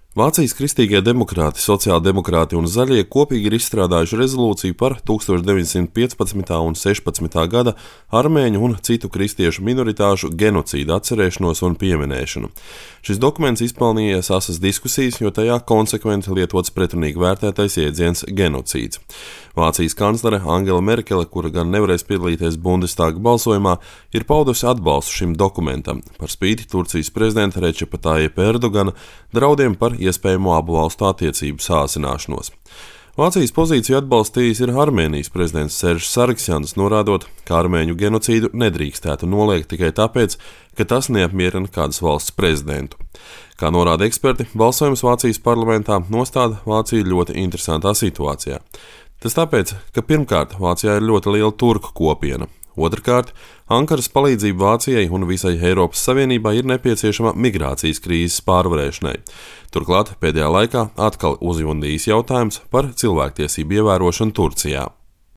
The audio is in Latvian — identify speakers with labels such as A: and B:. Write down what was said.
A: Vācijas kristīgie demokrāti, sociāldemokrāti un zaļie kopīgi ir izstrādājuši rezolūciju par 1915. un 16. gada armēņu un citu kristiešu minoritāšu genocīdu atcerēšanos un pieminēšanu. Šis dokuments izpelnījies asas diskusijas, jo tajā konsekventi lietots pretrunīgi vērtētais jēdziens genocīds. Vācijas kanclere Angela Merkele, kura gan nevarēs piedalīties Bundestāga balsojumā, ir paudusi atbalstu šim dokumentam, par spīti Turcijas prezidenta Recepa Tayyipa Erdogana draudiem par iespējamo abu valstu attiecību sāsināšanos. Vācijas pozīciju atbalstījis ir Armēnijas prezidents Seržs Sargsjans, norādot, ka armēņu genocīdu nedrīkstētu noliegt tikai tāpēc, ka tas neapmierina kādas valsts prezidentu. Kā norāda eksperti, balsojums Vācijas parlamentā nostāda Vāciju ļoti interesantā situācijā. Tas tāpēc, ka pirmkārt Vācijā ir ļoti liela turku kopiena. Otrkārt, Ankaras palīdzība Vācijai un visai Eiropas Savienībai ir nepieciešama migrācijas krīzes pārvarēšanai. Turklāt pēdējā laikā atkal uzjundījis jautājums par cilvēktiesību ievērošanu Turcijā.